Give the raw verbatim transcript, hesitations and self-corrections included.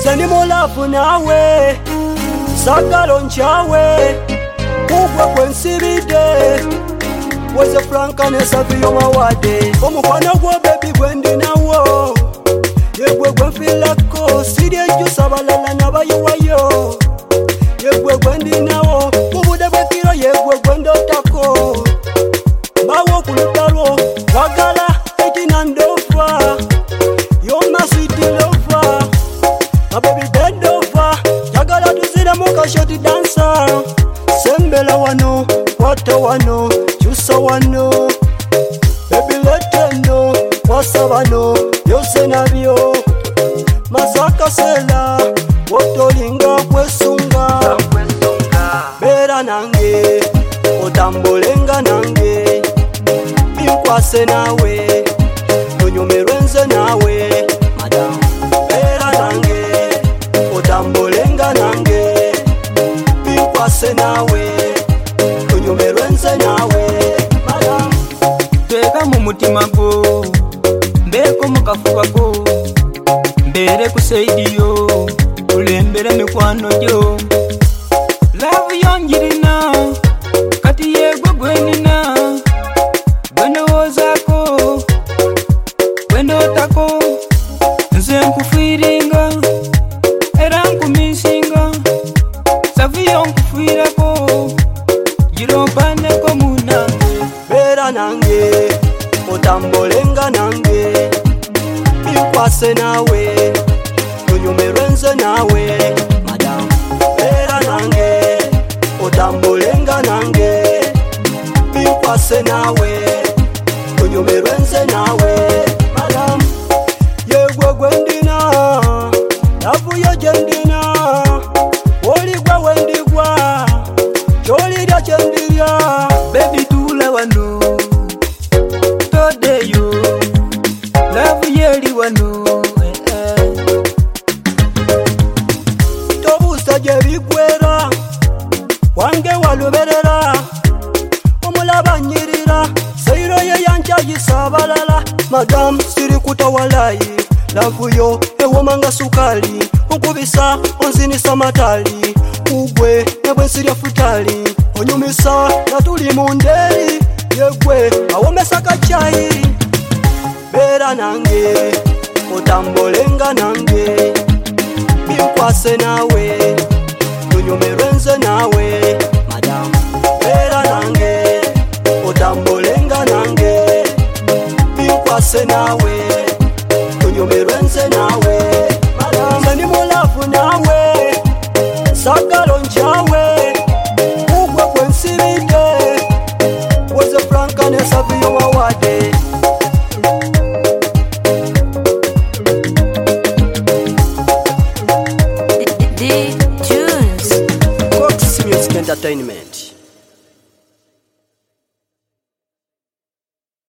Seni mulafu nawe Sakalo nchawe Kugwa kwensibide Weze franka nesafiyo mawade Omukwana gwa baby gwendi nawo Yegwe gwenfilako Sidye jusa balala nabayuwayo Yegwe gwendi nawo Kubude bwekiro yegwe gwendo tako Bawo kulutalo Wagala eti nandofa Yoma sweet lover My baby bend over Jagala tuzira muka shoti dancer Sembela wano Wata wano Chusa wano Baby let them know Wasa wano Yose nabio Masaka sela Wotolinga kwesunga Bera nange Otambolenga nange Binkwase nawe Nonyomerwenze nawe Madam Bera nange Otambolenga nange Binkwase nawe Nonyomerwenze nawe Madam Tweka mu mutima go Mbeko mukafuba go Mbere kusaidiyo Ulembere mikwano jo Love yongirina Kati yegwe gwenina Gwendo wozako Gwendo tako Nze nkufiringa Era nkumisinga Saviyo nkufirako Jirombane ko munange Bera nange Otambolenga nange Binkwase nawe Nonyomerwenze nawe Madam Bera nange Otambolenga nange Binkwase nawe Nonyomerwenze nawe Madam Yegwe gwendina Navuyo jendina Oligwa wendigwa Cholirya chendirya Baby tula wano Todeyo Love yeli wano eh, eh. Tobusa jebigwera Wange waluberera Omulaba nyirira Seiro ye yanchagisa balala Madam siri kutawalayi Lavuyo ewomanga sukali Nkubisa onzinisa matali Ugwe nebwe sirya futali Onyumisa natuli mundeli Yegwe awomesa kachayi Bera nange Otambolenga nange Binkwase nawe Nonyomerwenze nawe Madam Bera nange Otambolenga nange Binkwase nawe Nonyomerwenze nawe Madam Seni mulafu nawe Sakalo nchawe Kugwa kwensibide Weze franka nesafiyo mawade D Tunes Cox Music Entertainment.